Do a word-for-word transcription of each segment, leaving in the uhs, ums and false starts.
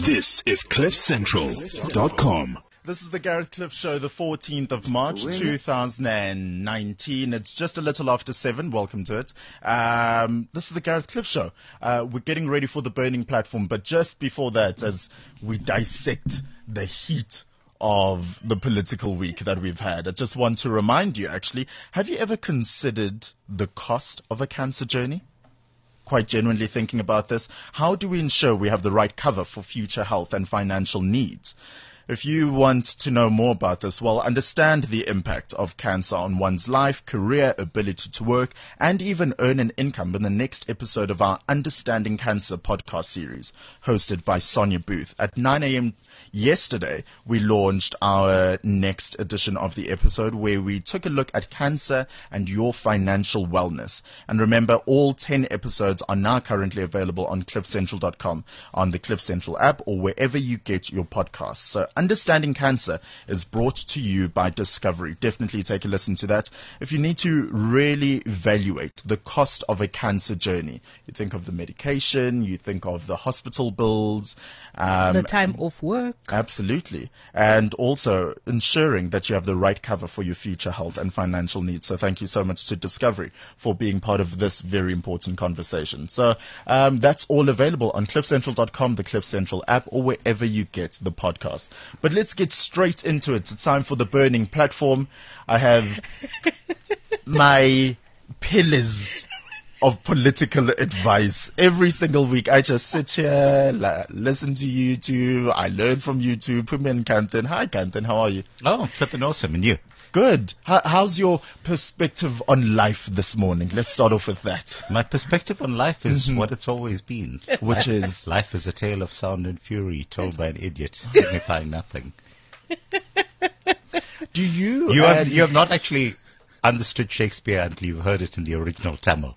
This is cliff central dot com. This is the Gareth Cliff Show, the fourteenth of March, two thousand nineteen. It's just a little after seven. Welcome to it. Um, this is the Gareth Cliff Show. Uh, we're getting ready for the burning platform, but just before that, as we dissect the heat of the political week that we've had, I just want to remind you, actually, have you ever considered the cost of a cancer journey? Quite genuinely thinking about this. How do we ensure we have the right cover for future health and financial needs? If you want to know more about this, well, understand the impact of cancer on one's life, career, ability to work, and even earn an income in the next episode of our Understanding Cancer podcast series, hosted by Sonia Booth. At nine a.m. yesterday, we launched our next edition of the episode where we took a look at cancer and your financial wellness. And remember, all ten episodes are now currently available on cliff central dot com, on the Cliff Central app, or wherever you get your podcasts. So Understanding Cancer is brought to you by Discovery. Definitely take a listen to that. If you need to really evaluate the cost of a cancer journey, you think of the medication, you think of the hospital bills, um, the time off work. Absolutely. And also ensuring that you have the right cover for your future health and financial needs. So thank you so much to Discovery for being part of this very important conversation. So um, that's all available on cliff central dot com, the Cliff Central app, or wherever you get the podcast. But let's get straight into it. It's time for the burning platform. I have my pillars of political advice. Every single week, I just sit here, la- listen to YouTube. I learn from YouTube. Put me in Kanthan. Hi, Kanthan. How are you? Oh, flipping awesome. And you? Good. How, how's your perspective on life this morning? Let's start off with that. My perspective on life is Mhm. what it's always been. Which is? Life is a tale of sound and fury told by an idiot, signifying nothing. Do you... You have, and- you have not actually understood Shakespeare until you've heard it in the original Tamil.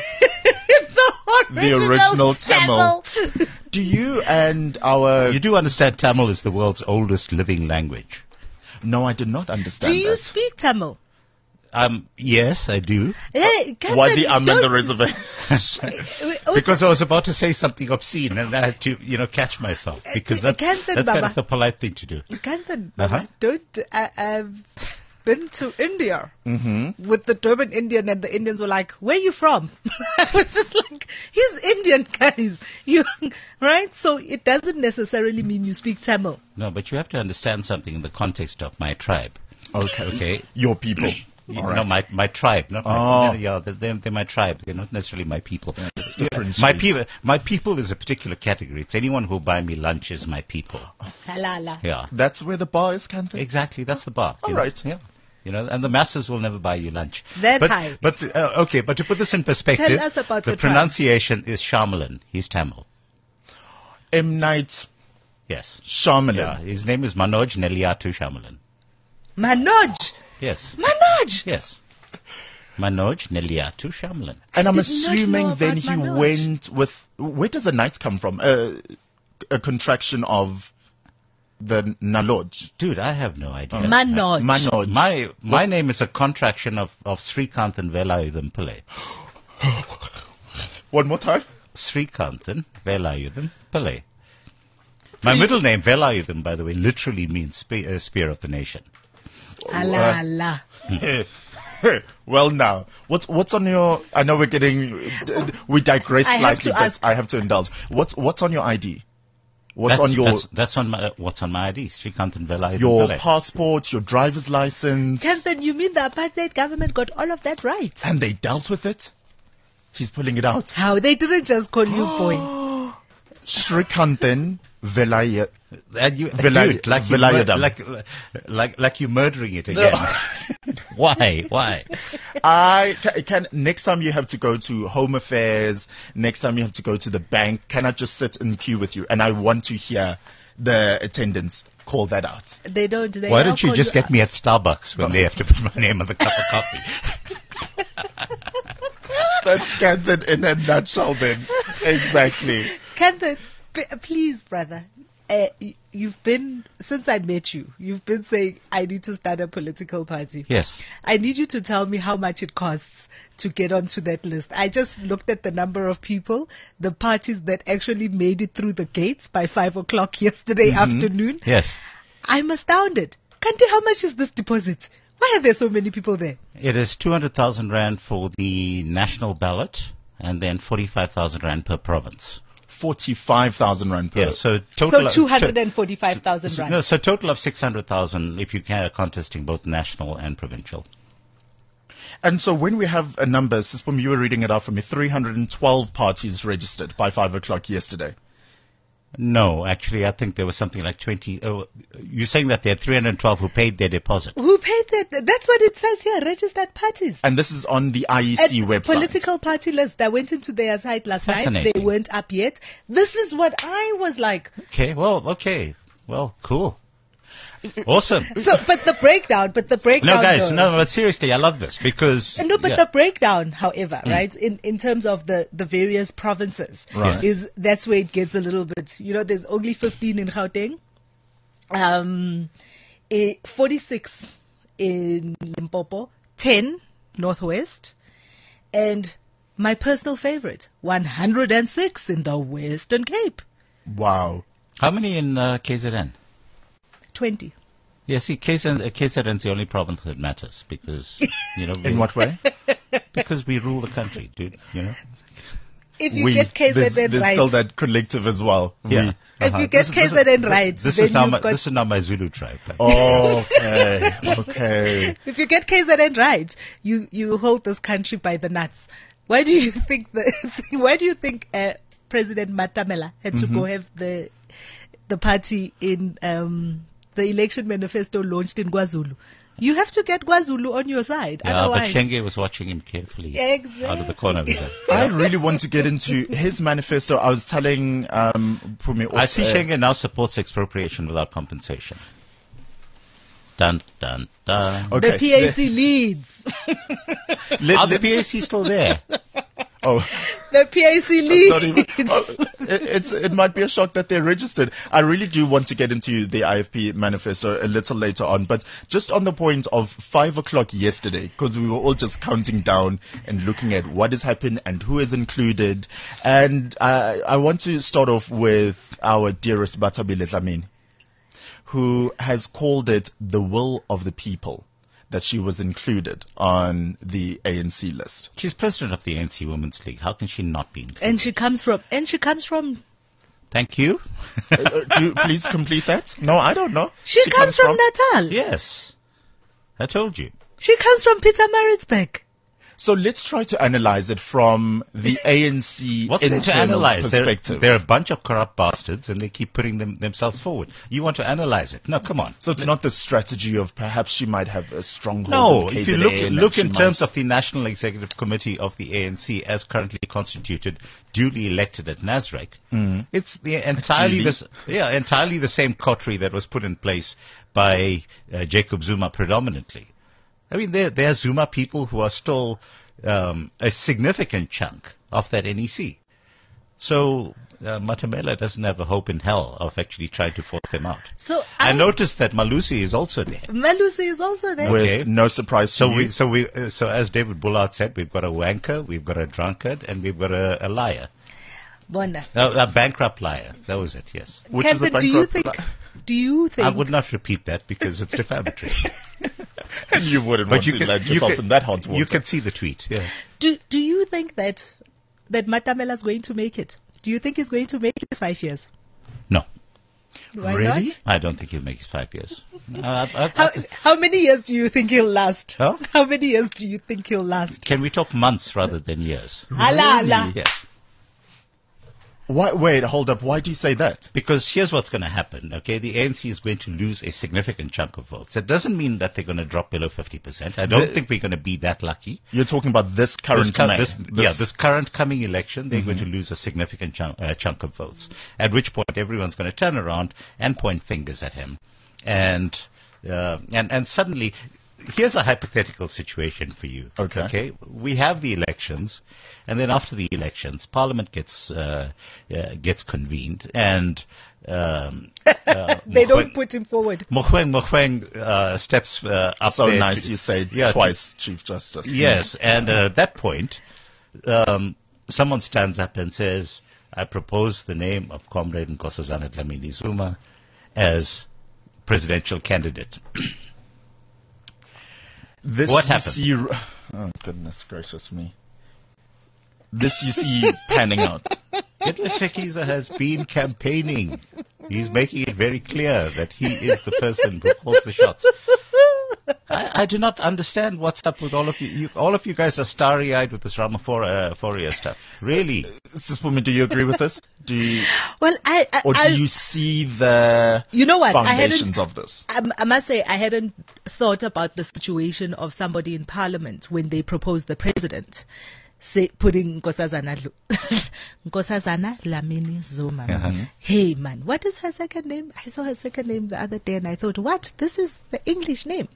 the original Tamil. Do you and our... You do understand Tamil is the world's oldest living language. No, I did not understand Do you that. speak Tamil? Um, yes, I do. Hey, Kanthan, Why the I'm in the don't- reservation? Because I was about to say something obscene and I had to, you know, catch myself. Because that's, Kanthan, that's kind Baba. of the polite thing to do. Kanthan, Uh-huh. don't uh, I've been to India Mm-hmm. with the Durban Indian, and the Indians were like, "Where are you from?" I was just like, "He's Indian, guys." You right? So it doesn't necessarily mean you speak Tamil. No, but you have to understand something in the context of my tribe. Okay. Okay? Your people. You All know, right. my my tribe, not my, Oh. no, yeah, they're, they're my tribe. They're not necessarily my people. It's different. My Sweet. people, my people is a particular category. It's anyone who buy me lunch is my people. Halala. Yeah, That's where the bar is, Kanthan? exactly. That's the bar. All you know? right. Yeah. You know, and the masses will never buy you lunch. That but, high. But uh, okay, but to put this in perspective, Tell us about the, the tribe. pronunciation is Shyamalan. He's Tamil. M. Night Yes. Shyamalan. Yeah. His name is Manoj Nelliyathu Shyamalan. Manoj. Yes. Manoj. Yes. Manoj Nelliyathu Shyamalan. And I'm did not know assuming about then he Manoj. went with... Where does the night come from? Uh, a contraction of the Naloj. Dude, I have no idea. Manoj. Manoj. My my name is a contraction of, of Srikanthan Velayudham Pillai. One more time. Srikanthan Velayudham Pillai. My middle name, Velayudham, by the way, literally means spe- uh, spear of the nation. Halala. Well, now, what's what's on your... I know we're getting... We digress I have slightly, to but ask- I have to indulge. What's what's on your I D? What's that's, on your that's, that's on my what's on my I D, Srikanthan Velayudham your Pillai. passport, your driver's license? Kanthan, you mean the apartheid government got all of that right? And they dealt with it? He's pulling it out. How? They didn't just call you boy. Srikanthan Velayudham. And you, Velay- dude, like, you mur- Velayudham. like, like, like you're murdering it again. Why? Why? I can, can next time you have to go to Home Affairs, next time you have to go to the bank, can I just sit in queue with you? And I want to hear the attendants call that out. They don't. They Why now don't you call just get me at Starbucks when they have to put my name on the cup of coffee? That's Kanthan in a nutshell then. Exactly. Kanthan, p- please, brother, uh, y- you've been, since I met you, you've been saying, I need to start a political party. Yes. I need you to tell me how much it costs to get onto that list. I just looked at the number of people, the parties that actually made it through the gates by five o'clock yesterday afternoon. Yes. I'm astounded. Kanti, how much is this deposit? Why are there so many people there? It is two hundred thousand rand for the national ballot and then forty-five thousand rand per province. forty-five thousand rand per. Yeah, so total. So two hundred forty-five thousand so, rand. no, so total of six hundred thousand if you are contesting both national and provincial. And so when we have a number, Sispum, you were reading it out for me, three hundred twelve parties registered by five o'clock yesterday. No, actually, I think there was something like twenty. Oh, you're saying that there are three hundred twelve who paid their deposit. Who paid that? That's what it says here, registered parties. And this is on the I E At C website. Political party list. I went into their site last night. They Fascinating. weren't up yet. This is what I was like. Okay, well, okay. Well, cool. Awesome. So, but the breakdown, but the breakdown. No, guys, though- no, but seriously, I love this because. No, but yeah. the breakdown, however, right, in, in terms of the, the various provinces, Right. is that's where it gets a little bit, you know, there's only fifteen in Gauteng, um, eh, forty-six in Limpopo, ten Northwest, and my personal favorite, one hundred six in the Western Cape, Wow. How many in uh, K Z N? twenty. Yeah, see, K Z N, uh, K Z N is the only province that matters because, you know, we, In what way? because we rule the country, dude. You know. If you we. get K Z N there's, there's right, still that collective as well. Yeah. We. if Uh-huh. you get This- K this Z N right, This then is now you've my got this is now my Zulu tribe. Like, Okay. Okay. If you get K Z N right, you, you hold this country by the nuts. Why do you think the why do you think uh, President Matamela had to go have the the party in um, the election manifesto launched in KwaZulu? You have to get KwaZulu on your side. yeah, but Otherwise, Shenge was watching him carefully Exactly. out of the corner of his eye. I really want to get into his manifesto. I was telling um, Pumi I see uh, Shenge now supports expropriation without compensation. Dun dun dun. Okay. the P A C leads. Let- Are the let- P A C still there? Oh. The P A C Not even, leads. oh, it, it's, it might be a shock that they're registered. I really do want to get into the I F P manifesto a little later on, but just on the point of five o'clock yesterday, because we were all just counting down and looking at what has happened and who is included. And uh, I want to start off with our dearest Batabile Dlamini, who has called it the will of the people that she was included on the A N C list. She's president of the A N C Women's League. How can she not be included? And she comes from and she comes from Thank you. Uh, uh, do you please complete that? No, I don't know. she, comes, from, Natal. Yes. I told you. She comes from Peter Maritzburg. So let's try to analyze it from the A N C What's there to internal analyze? They're, perspective. they're a bunch of corrupt bastards and they keep putting them, themselves forward. You want to analyze it? No, come on. So it's not the strategy of perhaps she might have a stronghold. No, of if you K Z N look, and look she in might- terms of the National Executive Committee of the A N C as currently constituted, duly elected at Nasrec, it's the entirely Duly? this, yeah, entirely the same coterie that was put in place by uh, Jacob Zuma predominantly. I mean, there, there are Zuma people who are still um, a significant chunk of that N E C. So uh, Matamela doesn't have a hope in hell of actually trying to force them out. So I I, noticed that Malusi is also there. Malusi is also there. with Okay. no surprise to So you. we, so we, uh, so as David Bullard said, we've got a wanker, we've got a drunkard, and we've got a, a liar, Bona. no, a bankrupt liar. That was it. Yes, Which is the Captain, do you bankrupt- think? Do you think? I would not repeat that because it's defamatory. you wouldn't but want you to can, land you yourself can, in that hot water. you can see the tweet. Yeah. Do Do you think that that Matamela's going to make it? Do you think he's going to make it in five years? No, Why Really? not? I don't think he'll make it five years. Uh, I- I- How, how many years do you think he'll last? Huh? How many years do you think he'll last? Can we talk months rather than years? Allah, Allah. Yeah. Why, wait, hold up. Why do you say that? Because here's what's going to happen, okay? The A N C is going to lose a significant chunk of votes. It doesn't mean that they're going to drop below fifty percent. I don't The- think we're going to be that lucky. You're talking about this current This, cur- May. this- yeah, this current coming election, they're going to lose a significant chunk, uh, chunk of votes. At which point, everyone's going to turn around and point fingers at him, and uh, and and suddenly, here's a hypothetical situation for you. Okay. Okay. We have the elections, and then after the elections, Parliament gets uh, uh, gets convened, and um, uh, They don't Mogoeng- put him forward. Mogoeng Mogoeng uh, steps uh, up So there nice to- you said yeah, to- twice, Chief Justice. Yes, and uh, at that point, um, someone stands up and says, I propose the name of Comrade Nkosazana Dlamini Zuma as presidential candidate. This What you happened? see, oh, goodness gracious me. This you see panning out. Hitler Shekiza has been campaigning. He's making it very clear that he is the person who calls the shots. I, I do not understand what's up with all of you. you all of you guys are starry-eyed with this Ramaphoria stuff. Really? Sis Pumi, do you agree with this? Do you, Well, I, I, or do I you see the you know what? I foundations hadn't. of this? I, I must say, I hadn't thought about the situation of somebody in Parliament when they proposed the president, say, putting Nkosazana Dl- Nkosazana Dlamini Zuma. Uh-huh. Hey man, what is her second name? I saw her second name the other day, and I thought, what? This is the English name.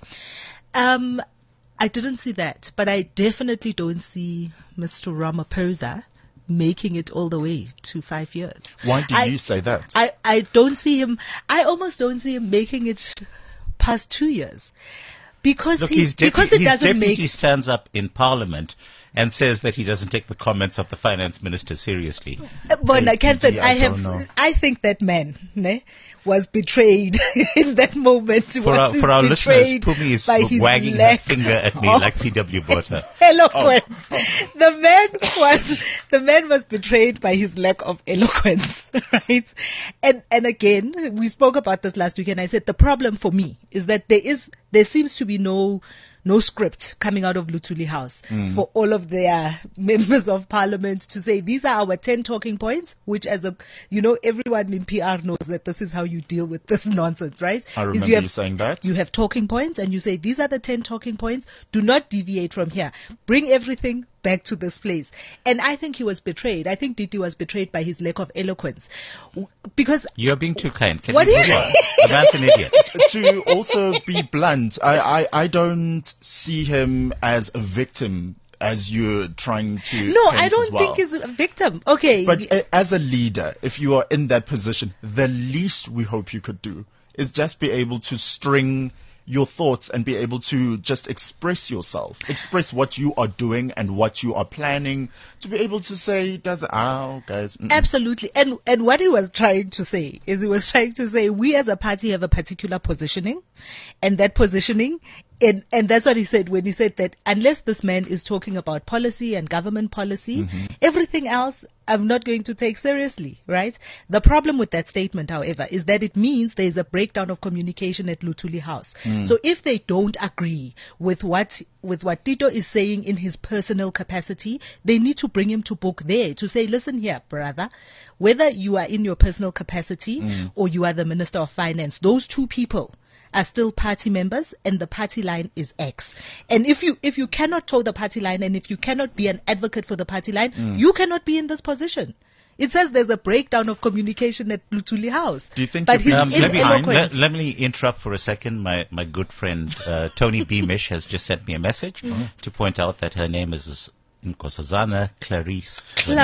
Um, I didn't see that, but I definitely don't see Mister Ramaphosa making it all the way to five years. Why do I- you say that? I, I don't see him, I almost don't see him making it past two years. Because, Look, he, his, depu- because it his doesn't deputy make... stands up in Parliament and says that he doesn't take the comments of the finance minister seriously. But Hey, I can't say, Gigi, I I have, don't know. I think that man ne, was betrayed in that moment. For was our, he's for our listeners, betrayed Pumi is by his wagging her lack finger at me of like P W Botha. eloquence. Oh. The man was the man was betrayed by his lack of eloquence, right? And and again, we spoke about this last week, and I said the problem for me is that there is there seems to be no no script coming out of Luthuli House for all of their members of parliament to say these are our ten talking points, which as a you know everyone in P R knows that this is how you deal with this nonsense, right? I Is remember you you, have saying that. you have talking points and you say, these are the ten talking points. Do not deviate from here. Bring everything back to this place. And I think he was betrayed. I think Diti was betrayed by his lack of eloquence. W- Because You're being too kind. Can What we do move you- on? The man's an idiot. To also be blunt, I, I, I don't see him as a victim as you're trying to no, paint I as don't well. think he's a victim. Okay. But uh, as a leader, if you are in that position, the least we hope you could do is just be able to string your thoughts and be able to just express yourself, express what you are doing and what you are planning, to be able to say, does oh, guys. mm-mm. Absolutely. And and what he was trying to say is he was trying to say we as a party have a particular positioning, and that positioning and and that's what he said when he said that unless this man is talking about policy and government policy, everything else I'm not going to take seriously, right? The problem with that statement, however, is that it means there is a breakdown of communication at Luthuli House. So if they don't agree with what with what Tito is saying in his personal capacity, they need to bring him to book there to say, listen here, brother, whether you are in your personal capacity or you are the Minister of Finance, those two people are still party members and the party line is X. And if you if you cannot toe the party line and if you cannot be an advocate for the party line, you cannot be in this position. It says there's a breakdown of communication at Luthuli House. Do you think but you're his being Um, let, me, ineloquent? let, let me interrupt for a second. My, my good friend uh, Tony Beamish has just sent me a message to point out that her name is Nkosazana Clarice.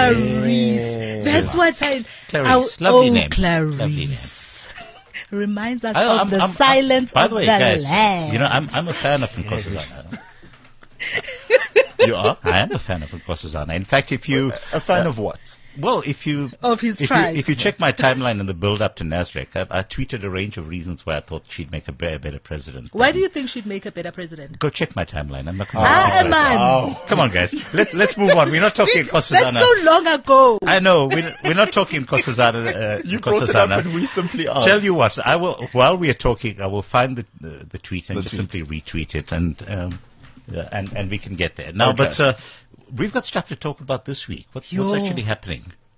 Clarice. That's what I... Clarice. Oh, Lovely oh, name. Clarice. Lovely name. Reminds us I- of I'm- the I'm- silence By of the way, the guys, land. you know, I'm, I'm a fan of Nkosazana. You are I am a fan of Nkosazana. In fact, if you... a fan uh, of what? Well, if you Of his if you, tribe. if you check my timeline in the build-up to NASDAQ, I, I tweeted a range of reasons why I thought she'd make a better, better president. Why Um, do you think she'd make a better president? Go check my timeline. I'm not going Ah, to. man. Come on, guys. Let's let's move on. We're not talking Dude, Nkosazana. that's so long ago. I know we're, we're not talking Nkosazana. Uh, You brought it up Nkosazana. and we simply asked. Tell you what, I will. While we are talking, I will find the the, the tweet and The just tweet. simply retweet it, and um, uh, and and we can get there. Now, Okay. but uh, we've got stuff to talk about this week. What, what's Yo. actually happening?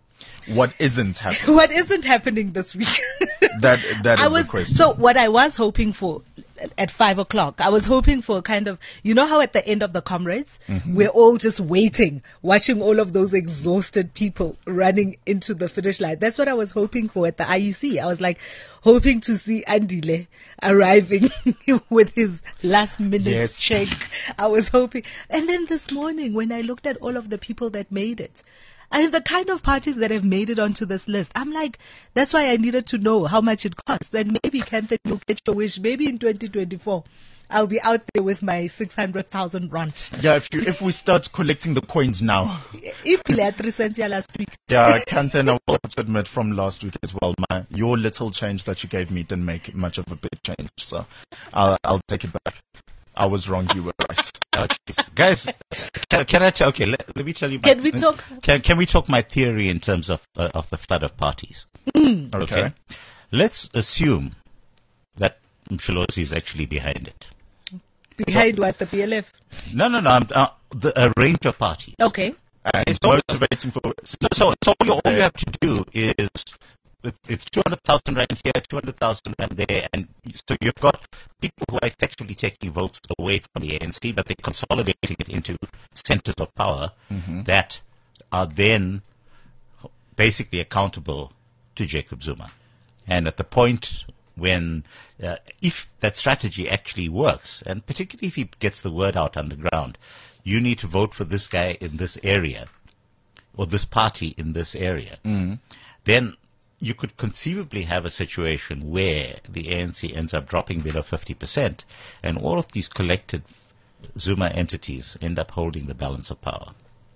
what isn't happening? What isn't happening this week? That that is I was, the question. So what I was hoping for at five o'clock, I was hoping for kind of, you know how at the end of the Comrades, Mm-hmm. we're all just waiting, watching all of those exhausted people running into the finish line. That's what I was hoping for at the I E C. I was like hoping to see Andile arriving with his last minute Yes. check. I was hoping. And then this morning when I looked at all of the people that made it, and the kind of parties that have made it onto this list, I'm like, that's why I needed to know how much it costs. And maybe, Kanthan, you'll get your wish. Maybe in twenty twenty-four, I'll be out there with my six hundred thousand rand. Yeah, if you if we start collecting the coins now. If you had three cents here last week. Yeah, Kanthan, I will have to admit from last week as well, my, your little change that you gave me didn't make much of a big change. So I'll, I'll take it back. I was wrong, you were right. Oh, jeez. Guys, can, can I tell? Okay, let, let me tell you. Can my, we talk? Can, can we talk my theory in terms of uh, of the flood of parties? Okay. Let's assume that Msholozi is actually behind it. Behind what? The P L F? No, no, no. I'm, uh, the, a range of parties. Okay. And it's So- motivating for. So, so, so all, you, all you have to do is it- it's two hundred thousand rand here, two hundred thousand rand there, and so you've got people who are effectively taking votes away from the A N C, but they're consolidating it into centers of power that are then basically accountable to Jacob Zuma. And at the point when, uh, if that strategy actually works, and particularly if he gets the word out on the ground, you need to vote for this guy in this area, or this party in this area, then you could conceivably have a situation where the A N C ends up dropping below fifty percent, and all of these collected Zuma entities end up holding the balance of power.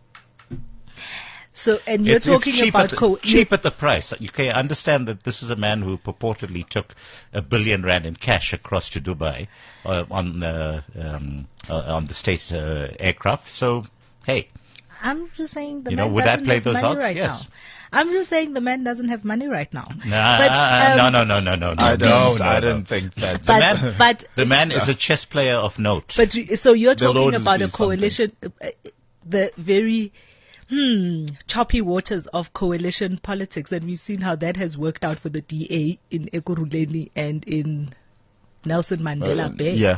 So, and you're It's- talking it's cheap about at the, co- cheap at the price. You can understand that this is a man who purportedly took a billion rand in cash across to Dubai uh, on uh, um, uh, on the state uh, aircraft. So, hey, I'm just saying the You man know, would I doesn't play have those money odds? right Yes. now. I'm just saying the man doesn't have money right now. nah, But, um, no, no, no, no, no, no, I no, don't. no, I no. don't think that. The But, man, but, the man is a chess player of note. but you- so you're There'll talking always about be a coalition, uh, uh, the very hmm, choppy waters of coalition politics, and we've seen how that has worked out for the D A in Ekurhuleni and in Nelson Mandela Uh, Bay. yeah.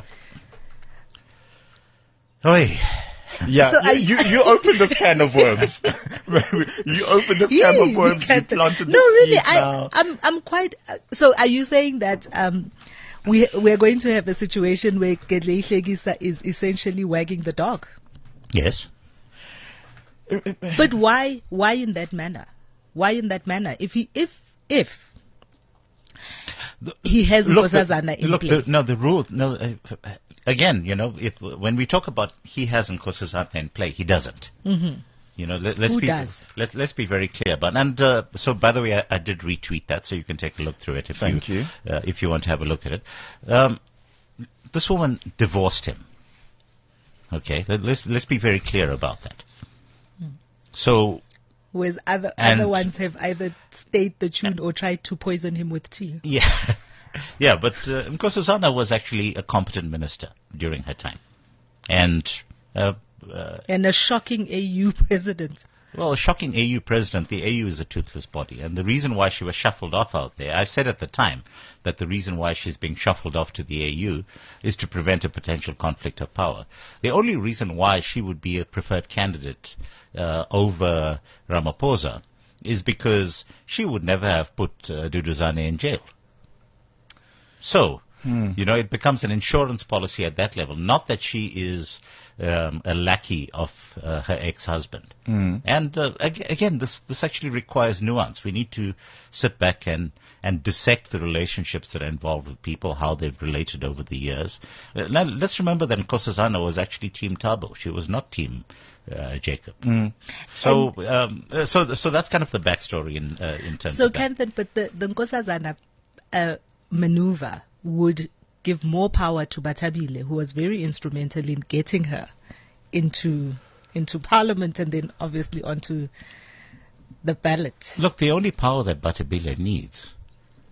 Oi. Yeah, So you, I- you, you opened this can of worms. You opened this can of Yee, worms. You can't- planted the no, really, seeds I, now. I'm, I'm quite. Uh, so, are you saying that um, we we're going to have a situation where Gedlei Hlekisa is essentially wagging the dog? Yes. But why? Why in that manner? Why in that manner? If he, if, if he has Look, the, Nkosazana in look play, the, no, the rule, no, uh, again, you know, it, when we talk about he has Nkosazana in play, he doesn't. Mm-hmm. You know, let, let's Who be does? let's let's be very clear about. And uh, so, by the way, I, I did retweet that, so you can take a look through it if Thank you. Uh, if you want to have a look at it. Um, this woman divorced him. Okay, let, let's let's be very clear about that. So whereas other and- other ones have either stayed the tune or tried to poison him with tea. yeah, yeah, but uh, Nkosazana was actually a competent minister during her time, and. Uh, uh, And a shocking A U president. Well, a shocking A U president. The A U is a toothless body. And the reason why she was shuffled off out there, I said at the time that the reason why she's being shuffled off to the A U is to prevent a potential conflict of power. The only reason why she would be a preferred candidate uh, over Ramaphosa is because she would never have put uh, Duduzane in jail. So, you know, it becomes an insurance policy at that level. Not that she is um, a lackey of uh, her ex-husband. And uh, ag- again, this this actually requires nuance. We need to sit back and, and dissect the relationships that are involved with people, how they've related over the years. Uh, now, let's remember that Nkosazana was actually Team Thabo. She was not Team uh, Jacob. So, um, uh, so so that's kind of the backstory in uh, in terms So, of that. Kanthan, but the, the Nkosazana uh, maneuver would give more power to Batabile, who was very instrumental in getting her into into parliament and then obviously onto the ballot. Look, the only power that Batabile needs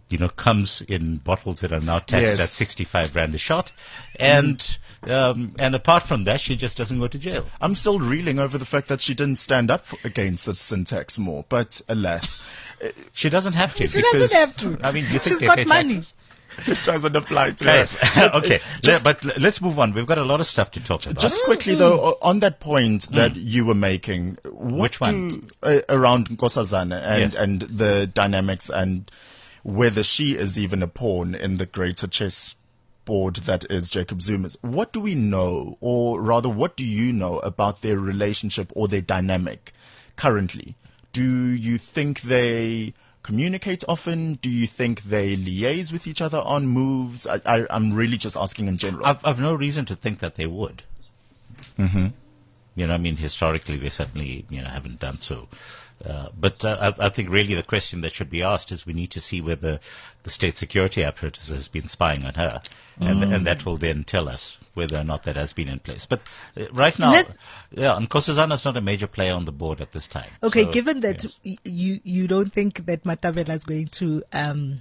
you know, comes in bottles that are now taxed Yes. at sixty-five rand a shot. And, um, and apart from that, she just doesn't go to jail. I'm still reeling over the fact that she didn't stand up for, against the sin tax more, but alas, She doesn't have to. She because, doesn't have to. I mean, you think She's they got pay money. taxes? it doesn't apply to Yes. her. okay, Just- Le- but l- let's move on. We've got a lot of stuff to talk about. Just quickly though, o- on that point that you were making, what Which one? do, uh, around Nkosazana and, Yes. and the dynamics and whether she is even a pawn in the greater chess board that is Jacob Zuma's. What do we know, or rather, what do you know about their relationship or their dynamic currently? Do you think they communicate often? Do you think they liaise with each other on moves? I, I, I'm really just asking in general. I've, I've no reason to think that they would. Mm-hmm. You know, I mean, historically, they certainly, you know, haven't done so. Uh, but uh, I, I think really the question that should be asked is we need to see whether the state security apparatus has been spying on her, and, and that will then tell us whether or not that has been in place. But uh, right now, Let- yeah, and Nkosazana is not a major player on the board at this time. Okay, So, given that yes. y- you you don't think that Matabela is going to um,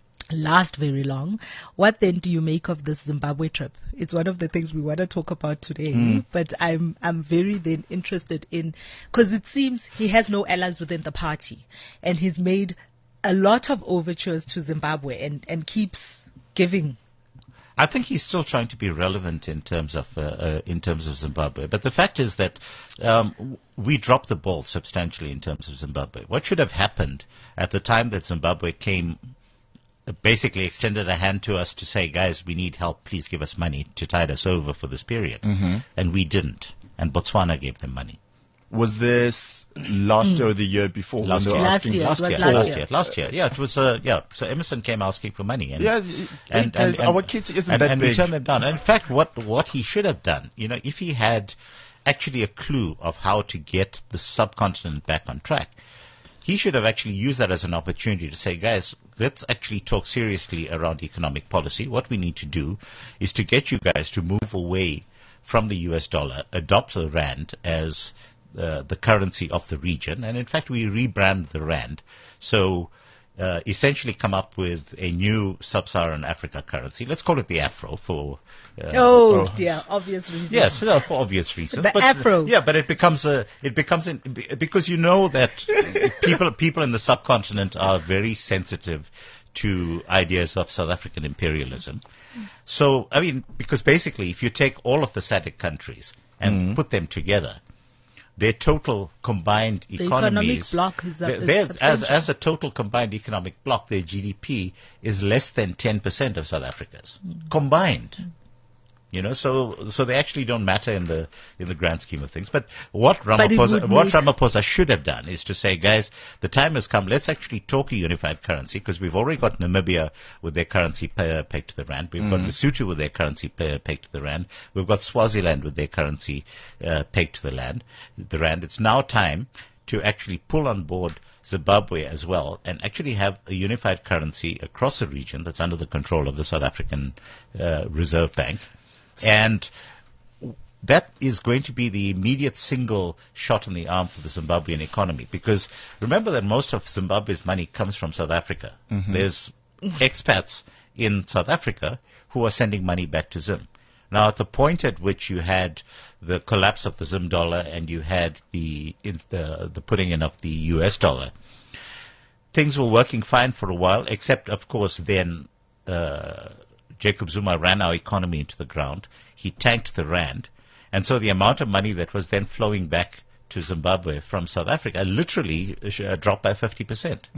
last very long, what then do you make of this Zimbabwe trip? It's one of the things we want to talk about today, but I'm I'm very then interested in, because it seems he has no allies within the party, and he's made a lot of overtures to Zimbabwe and, and keeps giving. I think he's still trying to be relevant in terms of uh, uh, in terms of Zimbabwe. But the fact is that um, w- we dropped the ball substantially in terms of Zimbabwe. What should have happened at the time that Zimbabwe came, uh, basically extended a hand to us to say, guys, we need help. Please give us money to tide us over for this period. Mm-hmm. And we didn't. And Botswana gave them money. Was this last year or the year before? Last when they year. were Last asking year. It Last was year, last last year. year, last year. Yeah, it was. Uh, yeah, so Emerson came asking for money, and Yeah, and, guys, our kitty isn't and, that and we big. turned them down. And in fact, what what he should have done, you know, if he had actually a clue of how to get the subcontinent back on track, he should have actually used that as an opportunity to say, guys, let's actually talk seriously around economic policy. What we need to do is to get you guys to move away from the U S dollar, adopt the rand as uh, the currency of the region, and in fact we rebrand the rand. So uh, essentially come up with a new sub-Saharan Africa currency. Let's call it the Afro for... Uh, Oh, oh. dear, obvious reasons. Yes, no, for obvious reasons. The but, Afro. Yeah, but it becomes a, it becomes an, because you know that people, people in the subcontinent are very sensitive to ideas of South African imperialism. So, I mean, because basically, if you take all of the S A D C countries and put them together, their total combined The economic economies, block is, their- is their- as, substantial. as a total combined economic block, their G D P is less than ten percent of South Africa's combined. You know, so so they actually don't matter in the in the grand scheme of things. But what it Ramaphosa would what make- Ramaphosa should have done is to say, guys, the time has come. Let's actually talk a unified currency, because we've already got Namibia with their currency pe- pegged to the rand. We've got Lesotho with their currency pe- pegged to the rand. We've got Swaziland with their currency uh, pegged to the land, the rand. It's now time to actually pull on board Zimbabwe as well, and actually have a unified currency across the region that's under the control of the South African uh, Reserve Bank. And that is going to be the immediate single shot in the arm for the Zimbabwean economy. Because remember that most of Zimbabwe's money comes from South Africa. There's expats in South Africa who are sending money back to Zim. Now, at the point at which you had the collapse of the Zim dollar and you had the in the, the putting in of the U S dollar, things were working fine for a while, except, of course, then uh, Jacob Zuma ran our economy into the ground. He tanked the rand. And so the amount of money that was then flowing back to Zimbabwe from South Africa literally uh, dropped by fifty percent.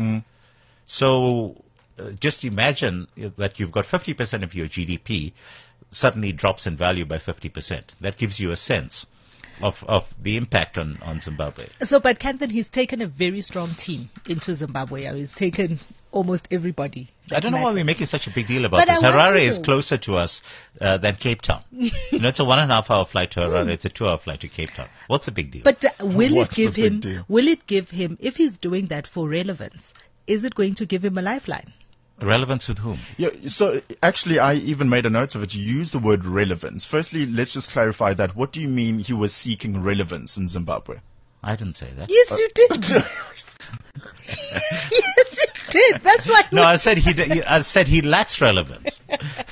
So uh, just imagine that you've got fifty percent of your G D P suddenly drops in value by fifty percent. That gives you a sense of, of the impact on, on Zimbabwe. So, but Kanthan, he's taken a very strong team into Zimbabwe. He's taken almost everybody. I don't know why matters. we're making such a big deal about But this. I want Harare to is know. closer to us uh, than Cape Town. you know, it's a one and a half hour flight to Harare. It's a two hour flight to Cape Town. What's the big deal? But uh, will it What's the give big him? deal? Will it give him? If he's doing that for relevance, is it going to give him a lifeline? Relevance with whom? Yeah, so actually, I even made a note of it. You used the word relevance. Firstly, let's just clarify that. What do you mean he was seeking relevance in Zimbabwe? I didn't say that. Yes, you did. yes, you did. That's why. No, I said he. d- I said he lacks relevance.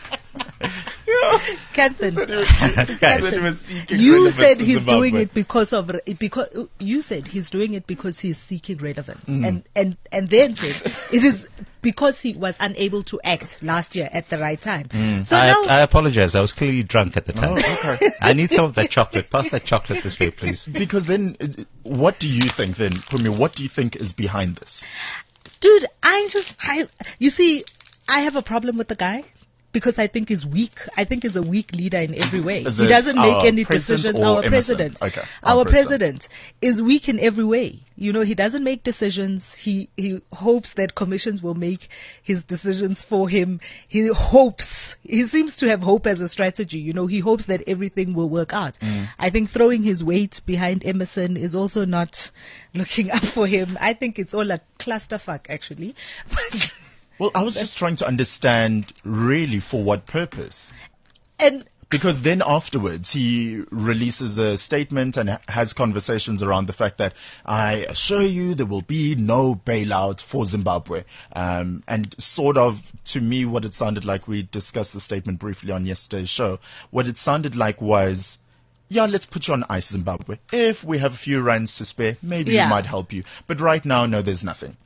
Captain, That he was seeking you relevance said in he's Zimbabwe. doing it because of re- because you said he's doing it because he's seeking relevance, Mm. and and and then said it is because he was unable to act last year at the right time. So I, now, I apologize. I was clearly drunk at the time. Oh, okay. I need some of that chocolate. Pass that chocolate this way, please. Because then, uh, what do you think then, Pumi? What do you think is behind this? dude, I just I you see, I have a problem with the guy. Because I think he's weak. I think he's a weak leader in every way. Is He this doesn't make our any president decisions. or Our Emerson? president. Okay, our Our president. president is weak in every way. You know, he doesn't make decisions. He he hopes that commissions will make his decisions for him. He hopes. He seems to have hope as a strategy. You know, he hopes that everything will work out. Mm. I think throwing his weight behind Emerson is also not looking up for him. I think it's all a clusterfuck, actually. But Well, I was just trying to understand really for what purpose. and Because then afterwards he releases a statement and ha- has conversations around the fact that I assure you there will be no bailout for Zimbabwe. Um, and sort of, to me, what it sounded like, we discussed the statement briefly on yesterday's show, what it sounded like was, yeah, let's put you on ice, Zimbabwe. If we have a few rands to spare, maybe Yeah. we might help you. But right now, no, there's nothing.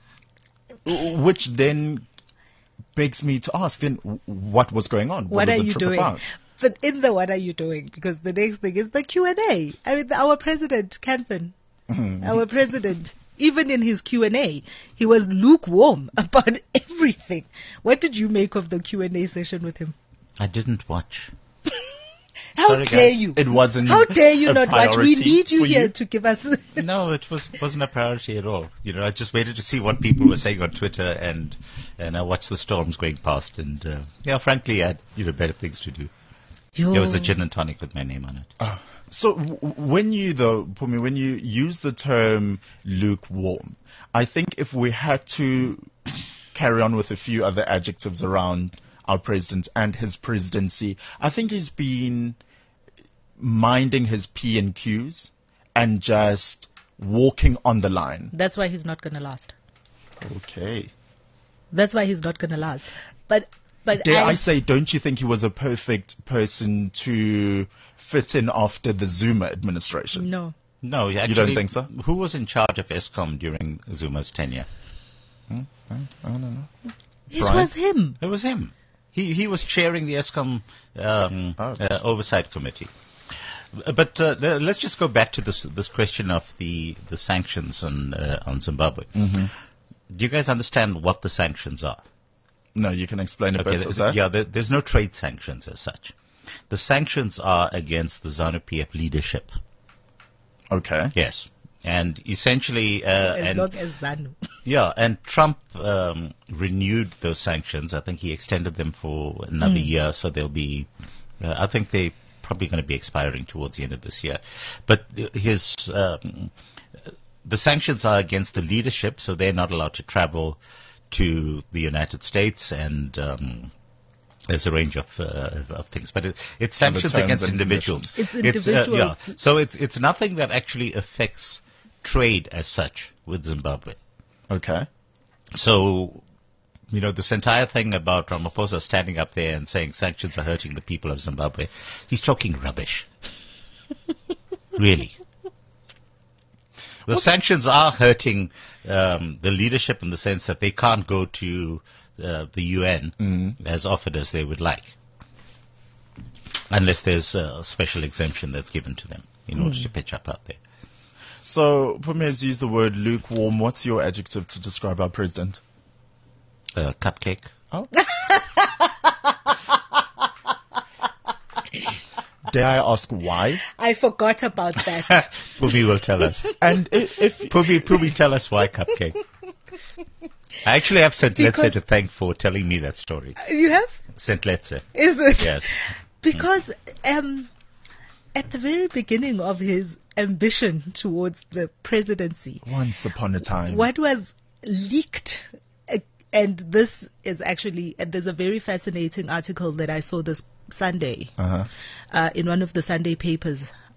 W- Which then begs me to ask, then w- what was going on? what was are the you trip doing? about? But in the what are you doing? Because the next thing is the Q and A. I mean, the, our president, Canton, Mm-hmm. our president, even in his Q and A, he was lukewarm about everything. What did you make of the Q and A session with him? I didn't watch. How Sorry, dare guys. you? It wasn't. How dare you a not watch? We priority need you for here to give us. No, it was wasn't a priority at all. You know, I just waited to see what people were saying on Twitter, and and I watched the storms going past. And uh, yeah, frankly, I had you know better things to do. Yo. There was a gin and tonic with my name on it. So w- when you, though, Pumi, when you use the term lukewarm, I think if we had to carry on with a few other adjectives around our president and his presidency, I think he's been minding his P and Qs and just walking on the line. That's why he's not going to last. Okay. That's why he's not going to last. But but Dare I, I say, don't you think he was a perfect person to fit in after the Zuma administration? no. No, actually, think so? Who was in charge of ESCOM during Zuma's tenure? I don't know. It Brian? was him. It was him. He he was chairing the ESCOM um, Oh. uh, oversight committee. But uh, le- let's just go back to this this question of the the sanctions on uh, on Zimbabwe. Mm-hmm. Do you guys understand what the sanctions are? No, you can explain it Okay, better, th- sir. yeah, there, there's no trade sanctions as such. The sanctions are against the ZANU-P F leadership. Okay. Yes, and essentially, uh, As and long as Zanu. yeah, and Trump um, renewed those sanctions. I think he extended them for another year, so they'll be. Uh, I think they probably going to be expiring towards the end of this year. But uh, his um, the sanctions are against the leadership, so they're not allowed to travel to the United States, and um, there's a range of uh, of things. But it, it's sanctions terms against and individuals. It's uh, individuals. yeah. So it's it's nothing that actually affects trade as such with Zimbabwe. Okay. So, you know, this entire thing about Ramaphosa standing up there and saying sanctions are hurting the people of Zimbabwe, he's talking rubbish. Really. The sanctions are hurting um, the leadership in the sense that they can't go to uh, the U N as often as they would like, unless there's a special exemption that's given to them in order to pitch up out there. So, Pumi has used the word lukewarm. What's your adjective to describe our president? Uh, cupcake. Oh. Dare I ask why? I forgot about that. Pubi will tell us. And if, if Pubi, Pubi, tell us why cupcake. I actually have Saint Letze Because- to thank for telling me that story. You have? Saint Letze. Is it? Yes. Because um, at the very beginning of his ambition towards the presidency, once upon a time, what was leaked, uh, and this is actually, and there's a very fascinating article that I saw this Sunday uh-huh. uh, in one of the Sunday papers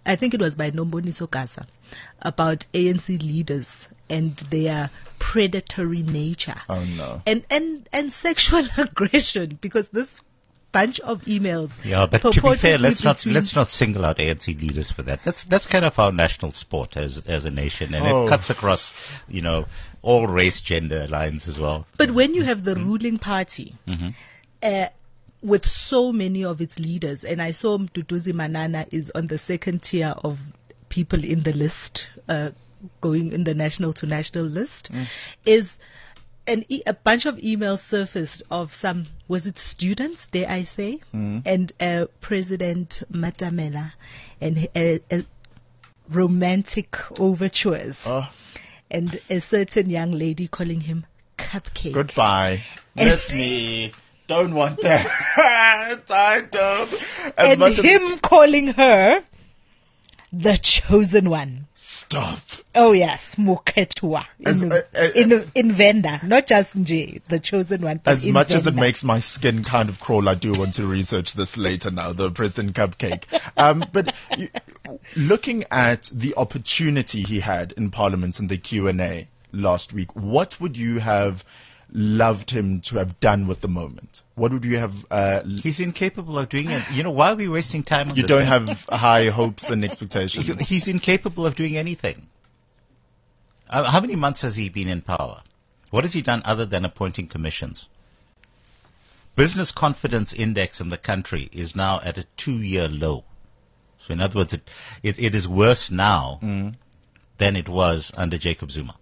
I think it was by Nomboniso Kasa, about A N C leaders and their predatory nature. Oh no. And, and, and sexual aggression, because this bunch of emails. Yeah, but to be fair, let's not between- let's not single out A N C leaders for that. That's that's kind of our national sport as as a nation, and Oh. it cuts across, you know, all race, gender lines as well. But when you have the ruling party, uh, with so many of its leaders, and I saw Mduduzi Manana is on the second tier of people in the list, uh, going in the national to national list, is an e- a bunch of emails surfaced of some, was it students, dare I say, and uh, President Matamela, and uh, uh, romantic overtures, Oh, and a certain young lady calling him Cupcake. goodbye. Miss me. Don't want that. I don't. As And much as- him calling her the chosen one. Stop. Oh yes, Muketwa. As- In, uh, uh, in, in Venda, not just Nje, the chosen one. But As in much as it Venda. makes my skin kind of crawl, I do want to research this later now, the President Cupcake. Um, but you, looking at the opportunity he had in Parliament in the Q and A last week, what would you have loved him to have done with the moment? What would you have... Uh, l- He's incapable of doing it. You know, why are we wasting time on you this? don't man? have high hopes and expectations. He- He's incapable of doing anything. Uh, how many months has he been in power? What has he done other than appointing commissions? Business confidence index in the country is now at a two-year low. So in other words, it, it, it is worse now than it was under Jacob Zuma.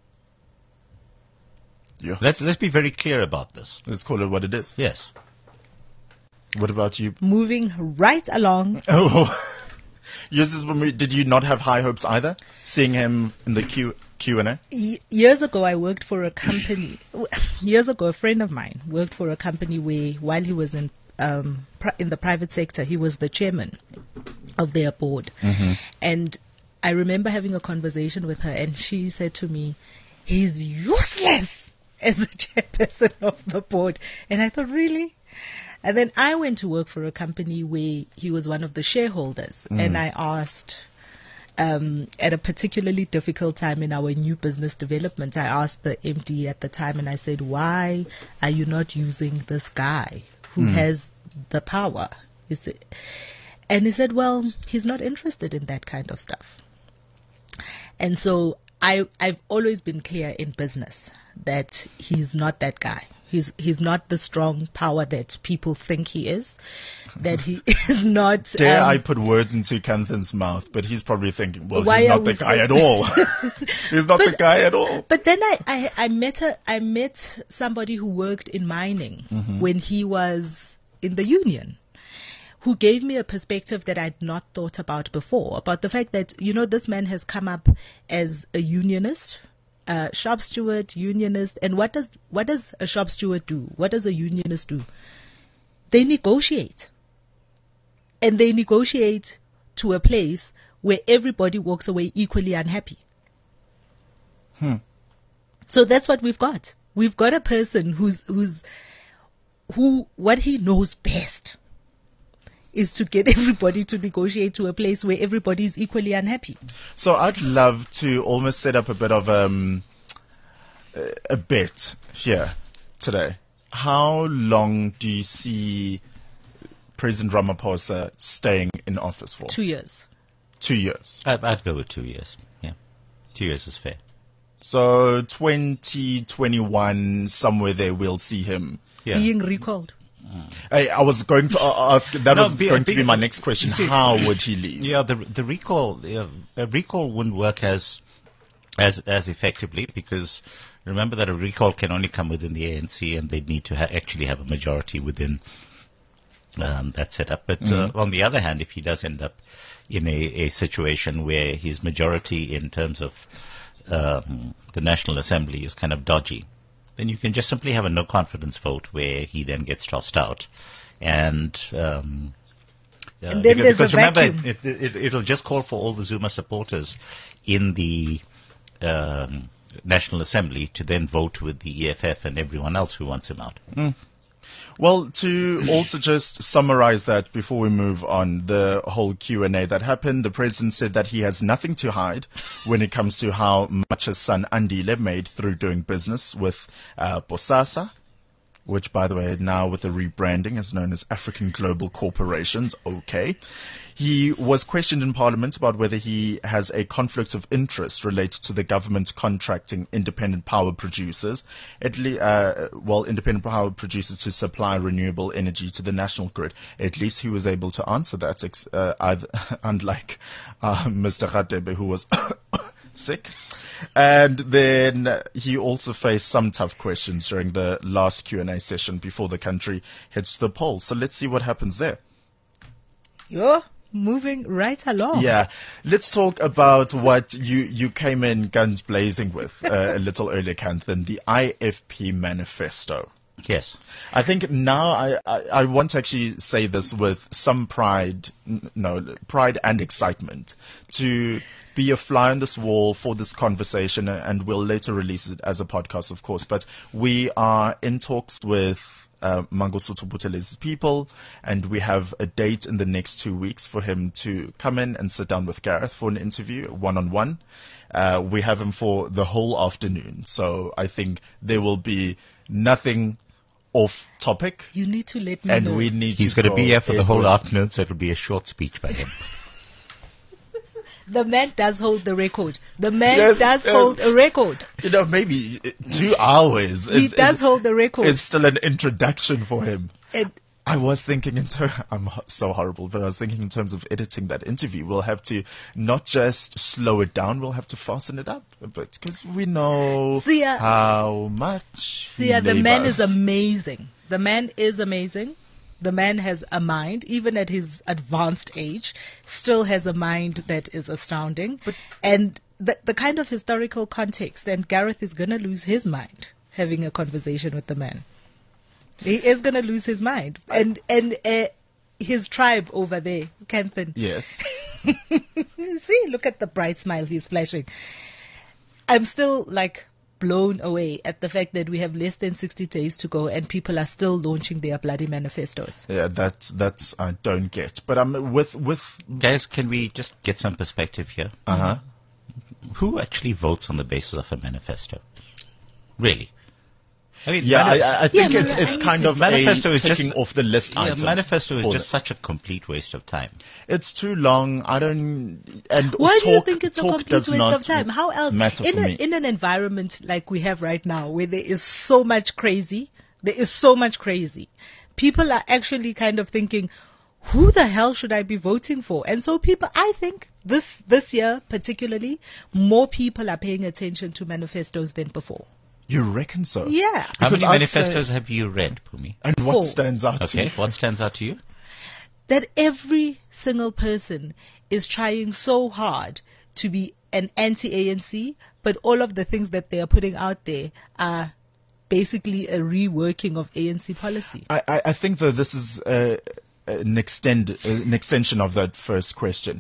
Yeah. Let's let's be very clear about this. Let's call it what it is. Yes. What about you? Moving right along. Oh, yes, this is when we- did you not have high hopes either? Seeing him in the Q Q and A. Y- years ago, I worked for a company. Years ago, a friend of mine worked for a company where, while he was in um, pri- in the private sector, he was the chairman of their board. And I remember having a conversation with her, and she said to me, "He's useless as the chairperson of the board." And I thought, really? And then I went to work for a company where he was one of the shareholders, and I asked. Um, at a particularly difficult time in our new business development, I asked the M D at the time, and I said, "Why are you not using this guy who has the power?" He said, and he said, "Well, he's not interested in that kind of stuff." And so I, I've always been clear in business that he's not that guy. He's he's not the strong power that people think he is. That he is not. Dare um, I put words into Kanthan's mouth, but he's probably thinking, well, Why he's are not we the guy so- at all. He's not the guy at all. But then I, I, I met a, I met somebody who worked in mining when he was in the union, who gave me a perspective that I'd not thought about before, about the fact that, you know, this man has come up as a unionist, uh, shop steward, unionist, and what does what does a shop steward do? What does a unionist do? They negotiate. And they negotiate to a place where everybody walks away equally unhappy. So that's what we've got. We've got a person who's who's who what he knows best is to get everybody to negotiate to a place where everybody is equally unhappy. So I'd love to almost set up a bit of um, a bet here today. How long do you see President Ramaphosa staying in office for? Two years. Two years. I'd, I'd go with two years. Yeah. Two years is fair. So twenty twenty-one, somewhere there, we'll see him. Yeah. Being recalled. Hey, I was going to a- ask, that No, was be- going to be- be my next question. you see- How would he leave? Yeah, the the recall uh, a recall wouldn't work as as as effectively, because remember that a recall can only come within the A N C, and they'd need to ha- actually have a majority within um, that setup. But uh, on the other hand, if he does end up in a, a situation where his majority in terms of um, the National Assembly is kind of dodgy, then you can just simply have a no confidence vote where he then gets tossed out, and um, uh, And then because, there's a because remember, vacuum. it, it, it, it'll just call for all the Zuma supporters in the um, National Assembly to then vote with the E F F and everyone else who wants him out. Well, to also just summarize that before we move on, the whole Q and A that happened, the president said that he has nothing to hide when it comes to how much his son Andile made through doing business with uh, Bosasa, which, by the way, now with the rebranding is known as African Global Corporations. Okay. He was questioned in Parliament about whether he has a conflict of interest related to the government contracting independent power producers, at le- uh, well, independent power producers to supply renewable energy to the national grid. At least he was able to answer that, ex- uh, either, unlike uh, Mister Radebe, who was sick. And then he also faced some tough questions during the last Q and A session before the country heads to the polls. So let's see what happens there. You're moving right along. Yeah. Let's talk about what you, you came in guns blazing with uh, a little earlier, Kanthan, the I F P manifesto. Yes. I think now I, I, I want to actually say this with some pride, n- no, pride and excitement, to be a fly on this wall for this conversation, and we'll later release it as a podcast, of course. But we are in talks with uh, Mangosuthu Buthelez's people, and we have a date in the next two weeks for him to come in and sit down with Gareth for an interview, one-on-one. Uh, we have him for the whole afternoon, so I think there will be nothing off topic. You need to let me and know. we need He's to going to be here for the whole everywhere. afternoon, so it'll be a short speech by him. The man does hold the record. The man Yes, does yes. hold a record. You know, maybe uh, two hours. He is- does is- hold the record. It's still an introduction for him. And I was thinking in terms, I'm ho- so horrible, but I was thinking in terms of editing that interview, we'll have to not just slow it down, we'll have to fasten it up a bit, because we know Sia- how much See, yeah, the man is labors. amazing. The man is amazing. The man has a mind, even at his advanced age, still has a mind that is astounding. And the, the kind of historical context, and Gareth is going to lose his mind having a conversation with the man. He is going to lose his mind. And, and uh, his tribe over there, Kanthan. Yes. See, look at the bright smile he's flashing. I'm still like blown away at the fact that we have less than sixty days to go and people are still launching their bloody manifestos. Yeah, that's, that's, I don't get. But I'm with, with, Guys, can we just get some perspective here? uh-huh. Who actually votes on the basis of a manifesto? Really? I mean, Yeah, mani- I, I think Yeah, it's, man, it's I- kind of Manifesto a is just- ticking off the list yeah, item. manifesto is for just them. such a complete waste of time. It's too long. I don't. And Why talk, do you think it's a talk complete does waste not of time? How else? matter In, for a, me. in an environment like we have right now, where there is so much crazy, there is so much crazy, people are actually kind of thinking, who the hell should I be voting for? And so people, I think this, this year particularly, more people are paying attention to manifestos than before. You reckon so? Yeah. How Because many I'd manifestos say- have you read, Pumi? And what Four. stands out to Okay, you? what stands out to you? That every single person is trying so hard to be an anti-A N C, but all of the things that they are putting out there are basically a reworking of A N C policy. I, I, I think that this is uh, an extend an extension of that first question.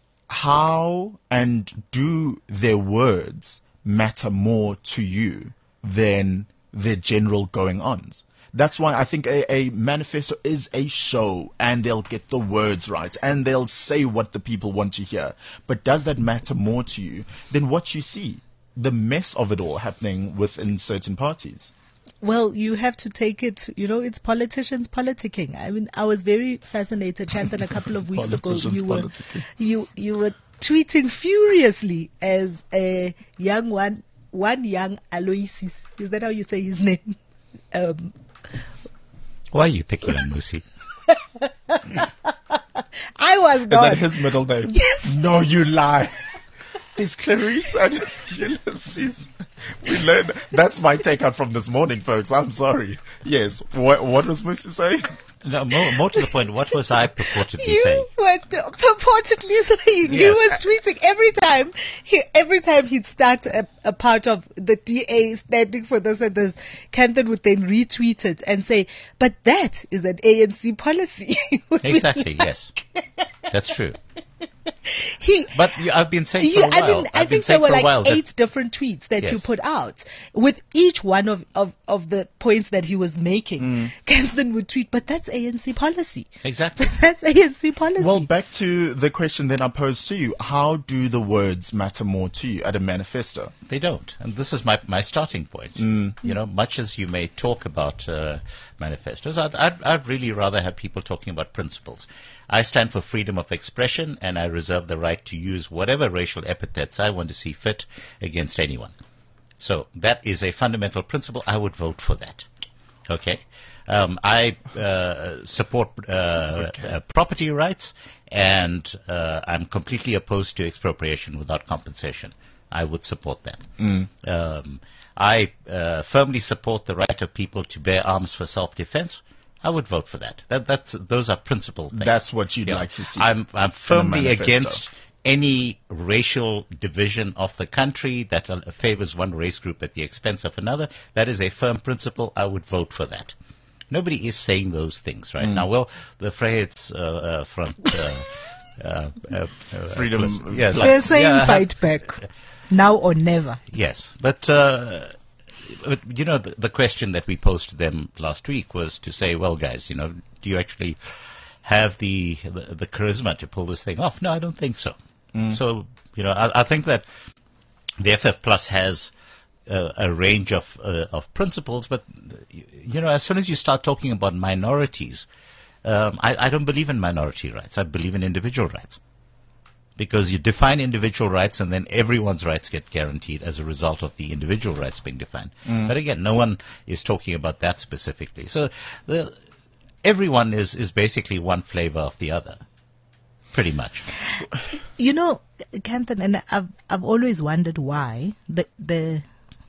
How and do their words matter more to you than their general going-ons? That's why I think a, a manifesto is a show, and they'll get the words right, and they'll say what the people want to hear. But does that matter more to you than what you see? The mess of it all happening within certain parties. Well, you have to take it, you know, it's politicians politicking. I mean, I was very fascinated, Chanton, a couple of weeks ago. Politicians You were, politicking. you, you were tweeting furiously as a young one, one young Aloysius. Is that how you say his name? Um, Why are you picking on Musi? I was Is not. that his middle name? Yes. No, you lie. There's Clarice and Ulysses. We learned. That's my takeout from this morning, folks. I'm sorry. Yes. What, what was Musi saying? No, more, more to the point, what was I purportedly You saying? were t- purportedly saying he Yes. was tweeting every time. He every time he'd start a, a part of the D A standing for this and this, Kanthan would then retweet it and say, "But that is an A N C policy." Exactly, yes. That's true. he, But you, I've been saying you, for a while. I mean, I I've been think there saying were for a like while that- eight different tweets that you Yes. put out. With each one of, of, of the points that he was making, Mm. Kensington would tweet, but that's A N C policy. Exactly. That's A N C policy. Well, back to the question then I posed to you. How do the words matter more to you at a manifesto? They don't, and this is my my starting point. Mm. You know, much as you may talk about uh, manifestos, I'd, I'd I'd really rather have people talking about principles. I stand for freedom of expression, and I reserve the right to use whatever racial epithets I want to see fit against anyone. So that is a fundamental principle. I would vote for that. Okay. Um, I uh, support uh, Okay. uh, property rights, and uh, I'm completely opposed to expropriation without compensation. I would support that. Mm. Um, I uh, firmly support the right of people to bear arms for self-defense. I would vote for that. That that's those are principle things. That's what you'd Yeah. like to see. I'm I'm firmly manifesto. against any racial division of the country that uh, favors one race group at the expense of another. That is a firm principle. I would vote for that. Nobody is saying those things right now. Well, the Vryheids uh, uh, Front, uh, uh, uh, uh, Freedom plus- yes, They're saying yeah, fight back. Now or never. Yes, but, uh, but you know, the, the question that we posed to them last week was to say, well, guys, you know, do you actually have the the, the charisma to pull this thing off? No, I don't think so. So, you know, I, I think that the F F Plus has uh, a range of uh, of principles, but you, you know, as soon as you start talking about minorities, um, I, I don't believe in minority rights. I believe in individual rights. Because you define individual rights and then everyone's rights get guaranteed as a result of the individual rights being defined. But again, no one is talking about that specifically. So the, everyone is, is basically one flavor of the other, pretty much. You know, Canton, and I've I've always wondered why the the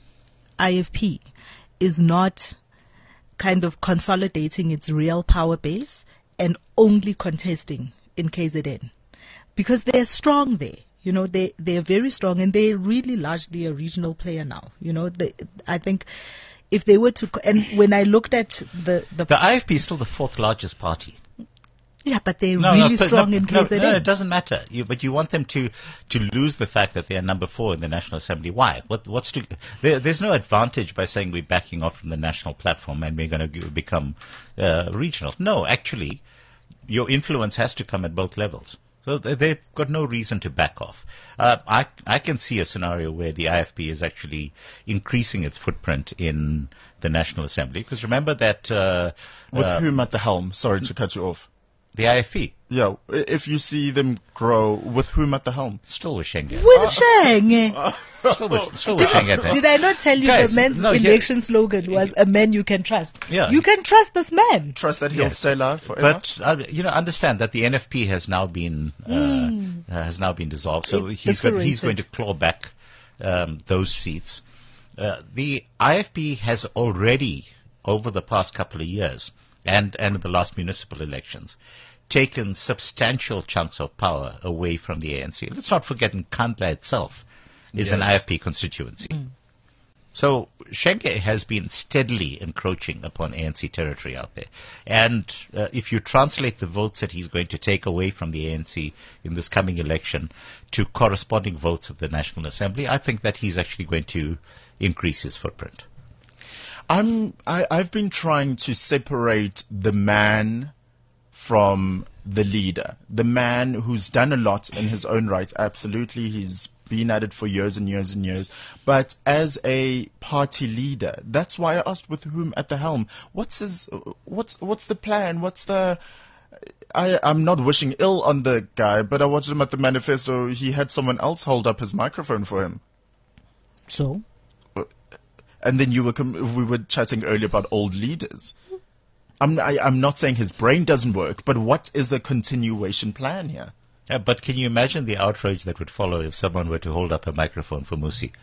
I F P is not kind of consolidating its real power base and only contesting in K Z N, because they're strong there. You know, they they're very strong, and they're really largely a regional player now. You know, they, I think if they were to, co- and when I looked at the the, The I F P is still the fourth largest party. yeah, but they're No, really no, strong no, in no, K Z N. no, it doesn't matter. You, but you want them to, to lose the fact that they are number four in the National Assembly. Why? What, what's to, there, there's no advantage by saying we're backing off from the national platform and we're going to become uh, regional. No, actually, your influence has to come at both levels. So they- they've got no reason to back off. Uh, I, I can see a scenario where the I F P is actually increasing its footprint in the National Assembly. Because remember that uh, With uh, whom at the helm? Sorry to cut you off. the I F P Yeah, i- if you see them grow, with whom at the helm? still with Schengen. With Sheng. Still with, still with Schengen. Did I not tell you Guys, the men's no, here- election slogan was "A man you can trust"? Yeah. You can trust this man. Trust that he'll Yes. stay alive forever? But uh, you know, understand that the N F P has now been uh, uh, has now been dissolved, so It- he's got, he's eviscerated. going to claw back um, those seats. Uh, the I F P has already, over the past couple of years, and and the last municipal elections, taken substantial chunks of power away from the A N C. Let's not forget, Nkandla itself is an Yes. I F P constituency. So Schengen has been steadily encroaching upon A N C territory out there. And uh, if you translate the votes that he's going to take away from the A N C in this coming election to corresponding votes at the National Assembly, I think that he's actually going to increase his footprint. I'm, I, I've been trying to separate the man from the leader. The man who's done a lot in his own right, absolutely. He's been at it for years and years and years. But as a party leader, that's why I asked with whom at the helm. What's his, what's, what's the plan? What's the, I, I'm not wishing ill on the guy, but I watched him at the manifesto. He had someone else hold up his microphone for him. So And then you were com- we were chatting earlier about old leaders. I'm I, I'm not saying his brain doesn't work, but what is the continuation plan here? Uh, but can you imagine the outrage that would follow if someone were to hold up a microphone for Musi?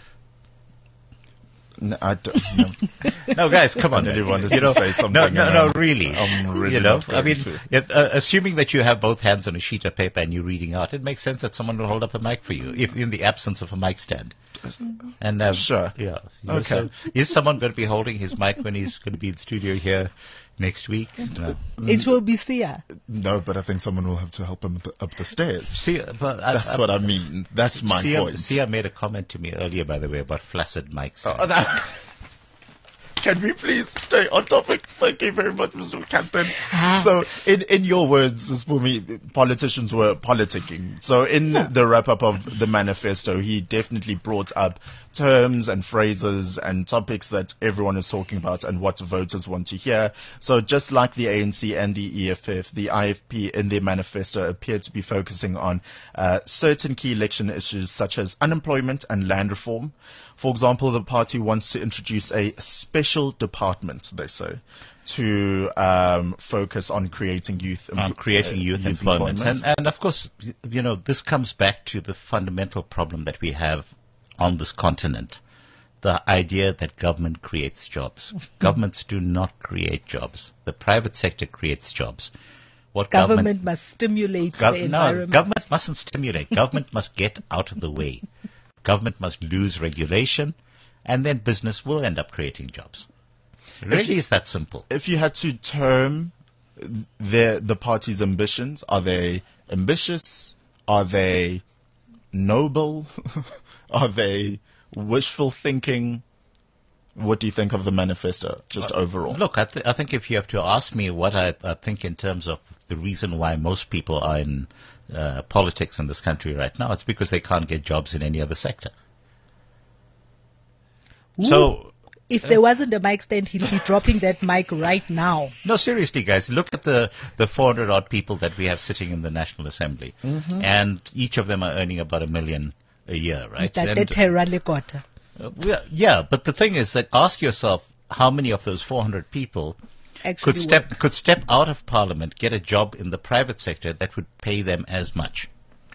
No, I don't, no. No, guys, come on. I really wanted you to know, say something, No, no, and no, I'm- really. I'm really you know, not I going mean, to. yeah, uh, assuming that you have both hands on a sheet of paper and you're reading out, it makes sense that someone will hold up a mic for you, if in the absence of a mic stand. And um, Sure. yeah. You know, Okay. so is someone going to be holding his mic when he's going to be in studio here next week. No. It will be Sia. No, but I think someone will have to help him up the, up the stairs. See, but I, That's I, what I mean. That's my Sia, point. Sia made a comment to me earlier, by the way, about flaccid mics. Oh, that- Can we please stay on topic? Thank you very much, Mister Captain. So, in, in your words, for me, politicians were politicking. So, in the wrap-up of the manifesto, he definitely brought up terms and phrases and topics that everyone is talking about and what voters want to hear. So, just like the A N C and the E F F, the I F P in their manifesto appear to be focusing on uh, certain key election issues such as unemployment and land reform. For example, the party wants to introduce a special department, they say, to um, focus on creating youth em- on creating uh, youth, employment. And, and of course, you know, this comes back to the fundamental problem that we have on this continent. The idea that government creates jobs. Governments do not create jobs. The private sector creates jobs. What Government, government must stimulate Gov- the no, environment. government mustn't stimulate. Government must get out of the way. Government must lose regulation, and then business will end up creating jobs. It really is that simple. If you had to term the the party's ambitions, are they ambitious? Are they noble? Are they wishful thinking? What do you think of the manifesto, just overall? Look, I, th- I think if you have to ask me what I, I think in terms of the reason why most people are in uh, politics in this country right now, it's because they can't get jobs in any other sector. Ooh. So, If there wasn't a mic stand, he'd be dropping that mic right now. no, seriously, guys, look at the, the four hundred odd people that we have sitting in the National Assembly. And each of them are earning about a million a year, right? That And- Terra Lekota. Uh, well, yeah, but the thing is that ask yourself how many of those four hundred people Actually could step work. could step out of Parliament, get a job in the private sector that would pay them as much.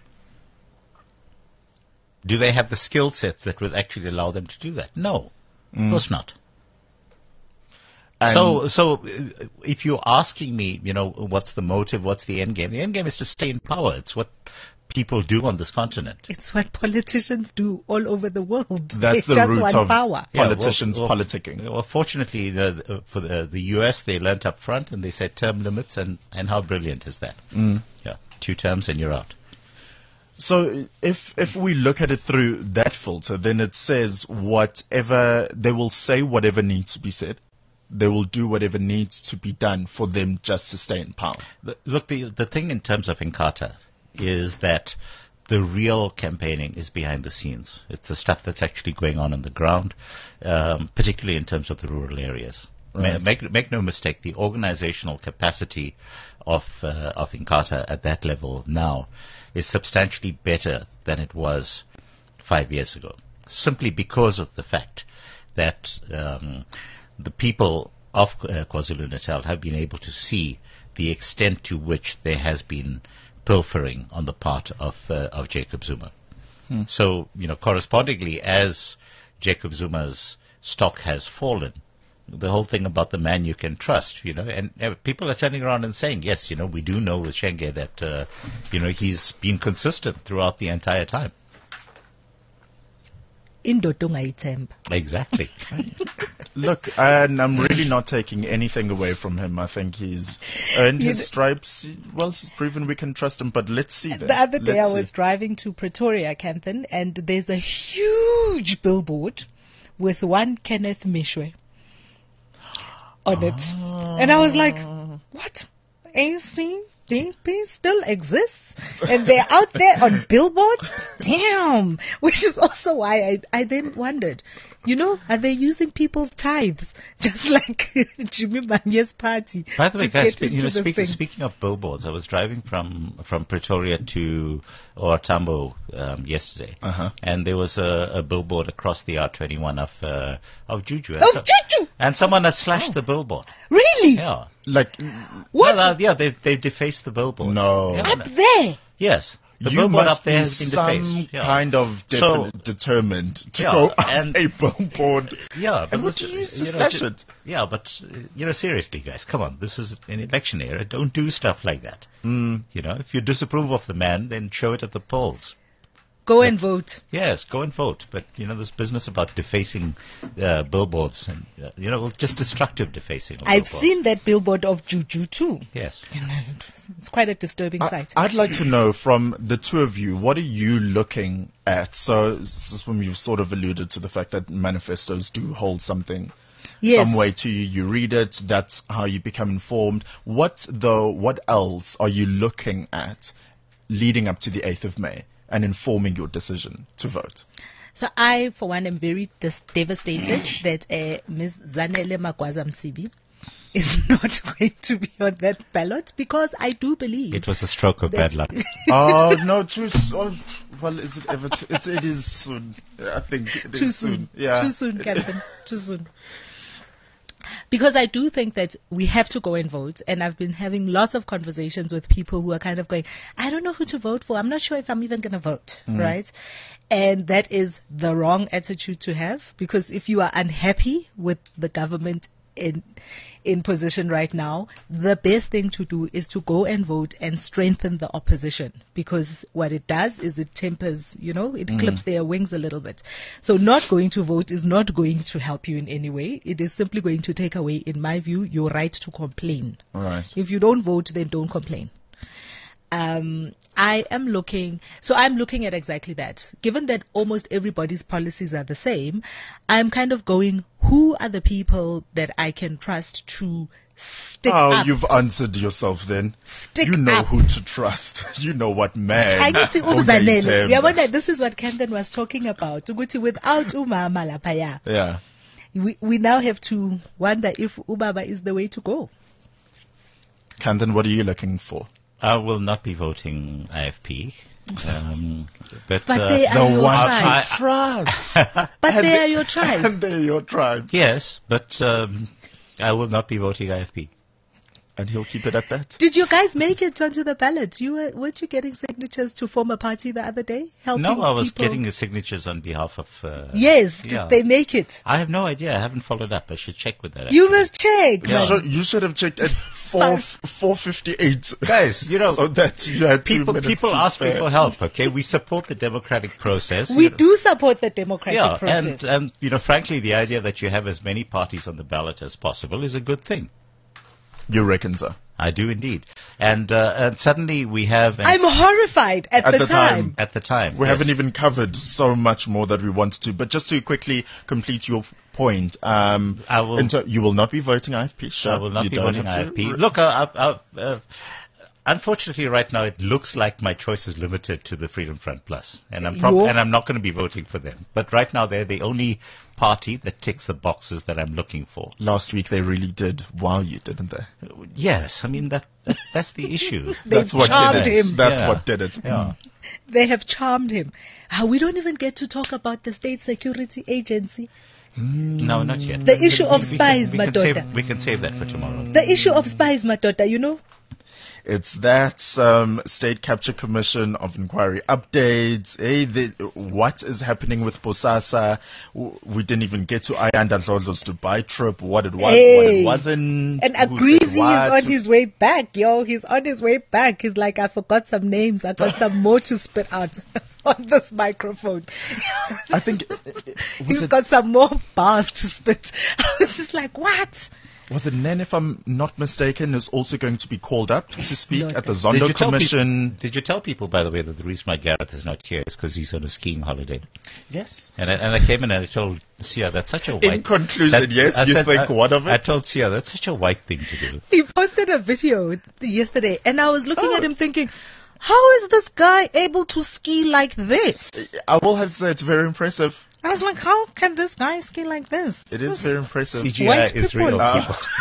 Do they have the skill sets that would actually allow them to do that? No, of course not. And So, so uh, if you're asking me, you know, what's the motive, what's the end game? The end game is to stay in power. It's what people do on this continent. It's what politicians do all over the world. that's It's the just root one of power. Yeah, well, politicians well, politicking. Well, fortunately, the, the, for the, the U S, they learnt up front and they set term limits, and, and how brilliant is that? Mm. Yeah, two terms and you're out. So if if we look at it through that filter, then it says whatever, they will say whatever needs to be said. They will do whatever needs to be done for them just to stay in power. The- Look, the, the thing in terms of Inkatha is that the real campaigning is behind the scenes. It's the stuff that's actually going on on the ground, um, particularly in terms of the rural areas. Ma- Right. Make, make no mistake, the organizational capacity of, uh, of Inkatha at that level now is substantially better than it was five years ago, simply because of the fact that um, the people of uh, KwaZulu-Natal have been able to see the extent to which there has been pilfering on the part of uh, of Jacob Zuma. So, you know, correspondingly, as Jacob Zuma's stock has fallen, the whole thing about the man you can trust, you know, and uh, people are turning around and saying, yes, you know, we do know with Shenge that, uh, you know, he's been consistent throughout the entire time. Indoda ungayithemba. Exactly. Look, and I'm really not taking anything away from him. I think he's earned You his kn- stripes. Well, he's proven we can trust him, but let's see then. The other day Let's I was see. driving to Pretoria, Kanthan, and there's a huge billboard with one Kenneth Mishwe on it. And I was like, what? A C D P still exists? And they're out there on billboards? Damn! Which is also why I, I then wondered, you know, are they using people's tithes? Just like Jimmy Manye's party. By the way, to guys, get spe- you into know, the speak, thing. speaking of billboards, I was driving from, from Pretoria to Ortambo um, yesterday, Uh-huh. and there was a, a billboard across the R twenty-one of uh, of Juju, and, Of so- Juju! and someone had slashed the billboard. Really? Yeah, Like, What? No, no, yeah, they they defaced the billboard. no. Yeah, Up no. there? Yes, the You billboard must up there be has been some defaced. Yeah. kind of So- definite, determined to Yeah, go up and- a billboard. Yeah, but And what this- do you use to know, slash ju- it? Yeah, but uh, you know, seriously, guys, come on. This is an election era. Don't do stuff like that. Mm. You know, if you disapprove of the man, then show it at the polls. Go and vote. Yes, go and vote. But, you know, this business about defacing uh, billboards and, uh, you know, just destructive defacing of I've billboards. seen that billboard of Juju too. Yes. It's quite a disturbing I, sight. I'd like to know from the two of you, what are you looking at? So this is when you've sort of alluded to the fact that manifestos do hold something, Yes. some way to you. You read it, that's how you become informed. What though, what else are you looking at leading up to the eighth of May and informing your decision to vote? So I, for one, am very dis- devastated that uh, Miz Zanele Magwaza Msibi is not going to be on that ballot, because I do believe It was a stroke of bad luck. Oh, no, too soon. Well, is it ever too, it, it is soon. I think it too is soon. Yeah. Too soon, Captain. Too soon. Because I do think that we have to go and vote, and I've been having lots of conversations with people who are kind of going, I don't know who to vote for. I'm not sure if I'm even going to vote, right? And that is the wrong attitude to have, because if you are unhappy with the government in in position right now, the best thing to do is to go and vote and strengthen the opposition, because what it does is it tempers, you know, it clips their wings a little bit. So not going to vote is not going to help you in any way. It is simply going to take away, in my view, your right to complain. All right. If you don't vote, then don't complain. Um, I am looking, so I'm looking at exactly that. Given that almost everybody's policies are the same, I'm kind of going, who are the people that I can trust to stick Oh, up? you've answered yourself then. Stick you know up. who to trust. You know what man. I can see ongayithemba. Umzanele. Yabona, this is what Camden was talking about. Ukuthi without umama laphaya, Yeah. we, we now have to wonder if Ubaba is the way to go. Camden, what are you looking for? I will not be voting I F P. Um, but But uh, they are The your one tribe. to trust. But And they they- are your tribe. And they're your tribe. yes, but um, I will not be voting I F P. And he'll keep it at that. Did you guys make it onto the ballot? You were, weren't you getting signatures to form a party the other day? Helping No, I was people? getting the signatures on behalf of... Uh, Yes, yeah. did they make it? I have no idea. I haven't followed up. I should check with that. You actually. must check. You, man. should, you should have checked at four four fifty eight, Guys, you know, so that you had two people minutes people to ask me spare. for help. Okay, we support the democratic process. We You know, do support the democratic yeah, process. and and you know, frankly, the idea that you have as many parties on the ballot as possible is a good thing. You reckon so? I do indeed. And uh, and suddenly we have... I'm horrified at, At the, the time. time. at the time. We yes. haven't even covered so much more that we wanted to. But just to quickly complete your point, um, I will- into- you will not be voting I F P. Sure, I will not you be don't voting have I to F P. re- Look, I, I, I, uh, unfortunately, right now it looks like my choice is limited to the Freedom Front Plus, and I'm prob- Your- and I'm not going to be voting for them. But right now, they're the only party that ticks the boxes that I'm looking for. Last week they really did wow you, didn't they? Yes, I mean that, that that's the issue. They That's what charmed did it. him. That's Yeah. what did it. Yeah. They have charmed him. Ah, we don't even get to talk about the State Security Agency. No, not yet. The issue of We can- spies, we can, Madoda. save, we can save that for tomorrow. The issue of spies, Matota, you know? It's that um, State Capture Commission of Inquiry updates. Hey, the, what is happening with Bosasa? W- We didn't even get to Ayanda Zodlo's Dubai trip. What it was, what Hey. it wasn't. And who Agreezy said is what, on who- his way back, yo. He's on his way back. He's like, I forgot some names. I got some more to spit out on this microphone. I think uh, uh, was He's it, got some more bars to spit. I was just like, what? was it Nen, if I'm not mistaken, is also going to be called up to speak No, at the Did Zondo tell people, Commission. did you tell people, by the way, that the reason why Gareth is not here is because he's on a skiing holiday? Yes. And I, and I came in and I told Sia, that's such a white... In conclusion, that- yes, I you said- think I, what of it? I told Sia, that's such a white thing to do. He posted a video yesterday, and I was looking Oh. at him thinking, how is this guy able to ski like this? I will have to say it's very impressive. I was like, how can this guy ski like this? It is This- very impressive. C G I White is people. real, Uh,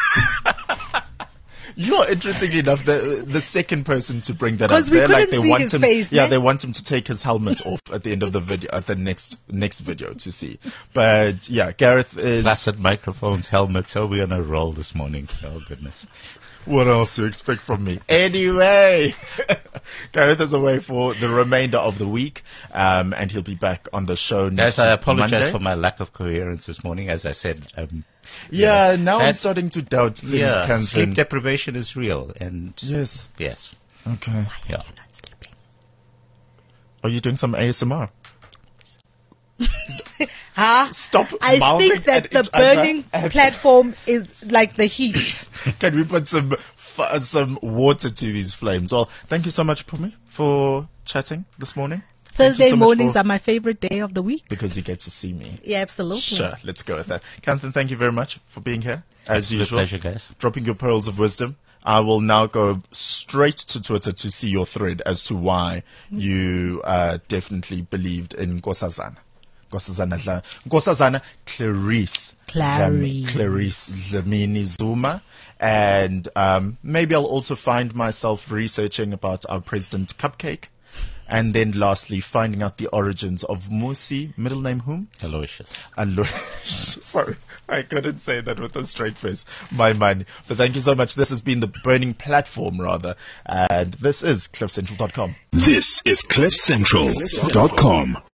people. You're interesting enough. The the second person to bring that up. 'Cause we They're like couldn't they see want his him. face, yeah, ne? they want him to take his helmet off at the end of the video, at the next next video to see. But yeah, Gareth is. Blasted microphones, helmets. Oh, we're on a roll this morning. Oh, goodness. What else do you expect from me? Anyway, Gareth is away for the remainder of the week, um, and he'll be back on the show next Guys, I apologize Monday. for my lack of coherence this morning. As I said, um, Yeah, Yeah. now I'm And- starting to doubt things. yeah, Kanzan. sleep deprivation is real. And Yes. yes, Okay. yeah. Are you doing some A S M R? Huh? Stop I mouthing think that at the each other burning and- platform is like the heat. Can we put some f- some water to these flames? Well, thank you so much, Pumi, for chatting this morning. Thank you Thursday so much mornings for- are my favorite day of the week. because you get to see me. Yeah, absolutely. Sure, let's go with that. Kanthan, thank you very much for being here, as Absolute usual. pleasure, guys. Dropping your pearls of wisdom. I will now go straight to Twitter to see your thread as to why you uh, definitely believed in Nkosazana. Nkosazana, Dla- Nkosazana Clarice. Clarice. Dlam- Clarice Dlamini Zuma. And um, maybe I'll also find myself researching about our President Cupcake. And then lastly, finding out the origins of Musi, middle name whom? Aloysius. Alo- Sorry, I couldn't say that with a straight face. My mind. But thank you so much. This has been the burning platform, rather. And this is cliff central dot com. This is cliff central dot com.